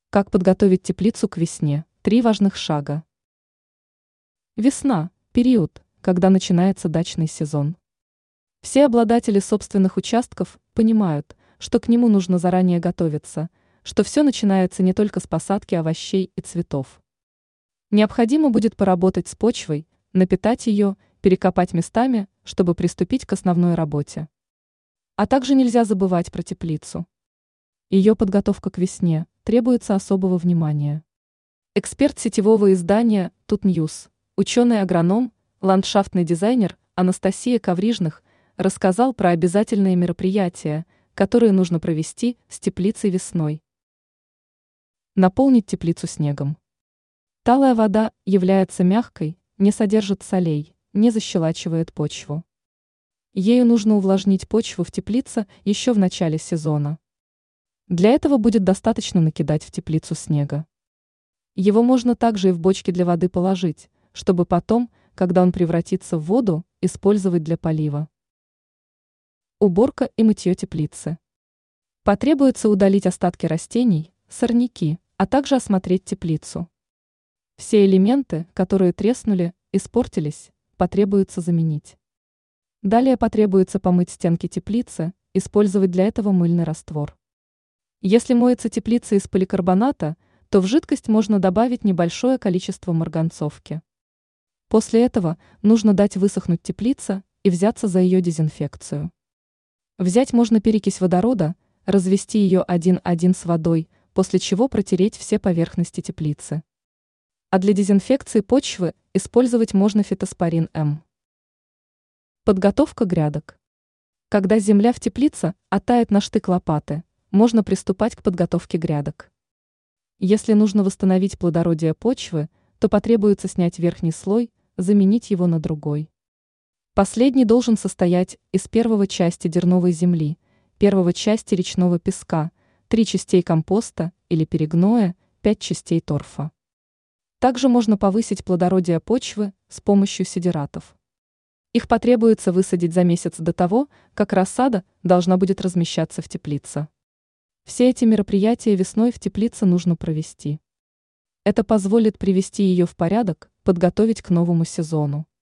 Как подготовить теплицу к весне? 3 важных шага. Весна – период, когда начинается дачный сезон. Все обладатели собственных участков понимают, что к нему нужно заранее готовиться, что все начинается не только с посадки овощей и цветов. Необходимо будет поработать с почвой, напитать ее, перекопать местами, чтобы приступить к основной работе. А также нельзя забывать про теплицу. Ее подготовка к весне требуется особого внимания. Эксперт сетевого издания Тут Ньюс, ученый-агроном, ландшафтный дизайнер Анастасия Коврижных рассказал про обязательные мероприятия, которые нужно провести с теплицей весной. Наполнить теплицу снегом. Талая вода является мягкой, не содержит солей, не защелачивает почву. Ею нужно увлажнить почву в теплице еще в начале сезона. Для этого будет достаточно накидать в теплицу снега. Его можно также и в бочки для воды положить, чтобы потом, когда он превратится в воду, использовать для полива. Уборка и мытье теплицы. Потребуется удалить остатки растений, сорняки, а также осмотреть теплицу. Все элементы, которые треснули, испортились, потребуется заменить. Далее потребуется помыть стенки теплицы, использовать для этого мыльный раствор. Если моется теплица из поликарбоната, то в жидкость можно добавить небольшое количество марганцовки. После этого нужно дать высохнуть теплице и взяться за ее дезинфекцию. Взять можно перекись водорода, развести ее 1:1 с водой, после чего протереть все поверхности теплицы. А для дезинфекции почвы использовать можно фитоспорин М. Подготовка грядок. Когда земля в теплице оттает на штык лопаты, можно приступать к подготовке грядок. Если нужно восстановить плодородие почвы, то потребуется снять верхний слой, заменить его на другой. Последний должен состоять из первой части дерновой земли, первой части речного песка, 3 частей компоста или перегноя, 5 частей торфа. Также можно повысить плодородие почвы с помощью сидератов. Их потребуется высадить за месяц до того, как рассада должна будет размещаться в теплице. Все эти мероприятия весной в теплице нужно провести. Это позволит привести ее в порядок, подготовить к новому сезону.